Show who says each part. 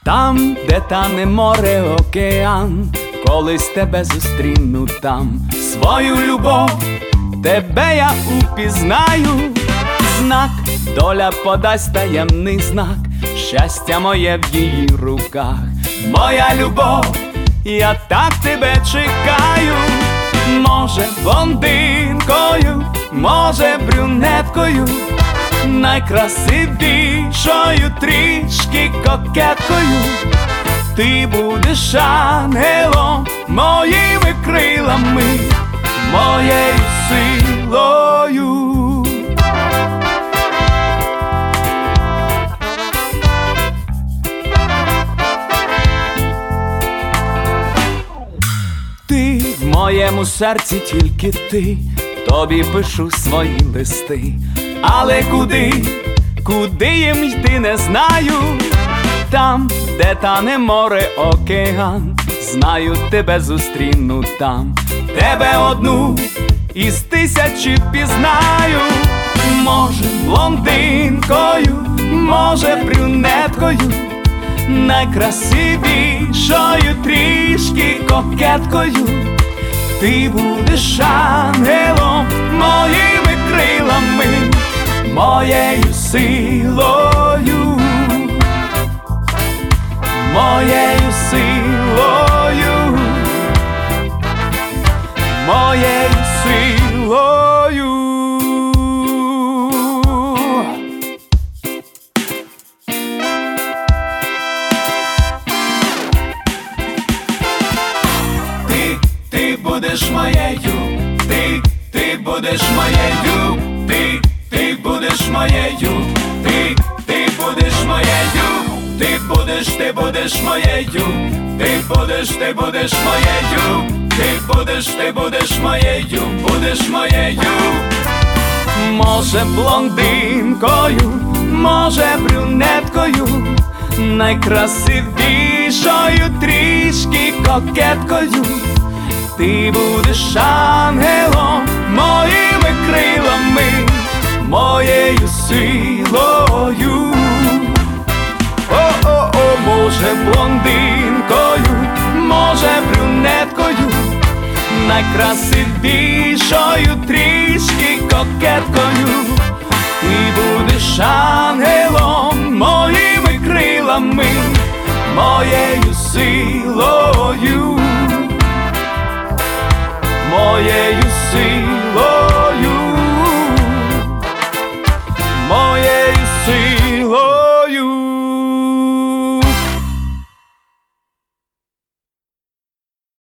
Speaker 1: Там, де тане море, океан, колись тебе зустріну там. Свою любов, тебе я упізнаю. Знак, доля подасть таємний знак, щастя моє в її руках. Моя любов, я так тебе чекаю. Може блондинкою, може брюнеткою, найкрасивішою трішки кокеткою. Ти будеш ангелом моїми крилами, моєю силою. Ти в моєму серці, тільки ти, тобі пишу свої листи. Але куди їм йти, не знаю. Там, де тане море, океан, знаю, тебе зустріну там. Тебе одну із тисячі пізнаю. Може блондинкою, може брюнеткою, найкрасивішою трішки кокеткою. Ти будеш ангелом моїми крилами, моєю силою, моєю силою, моєю силою. Ти будеш моєю, ти будеш моєю, ти будеш моєю, ти будеш моєю, ти будеш моєю, ти будеш моєю, ти будеш моєю. Може блондинкою, може брюнеткою, найкрасивішою трішки кокеткою. Ти будеш ангелом моїми крилами, моєю силою. О-о-о, може блондинкою, може брюнеткою, найкрасивішою трішки кокеткою. Ти будеш ангелом моїми крилами, моєю силою, моєю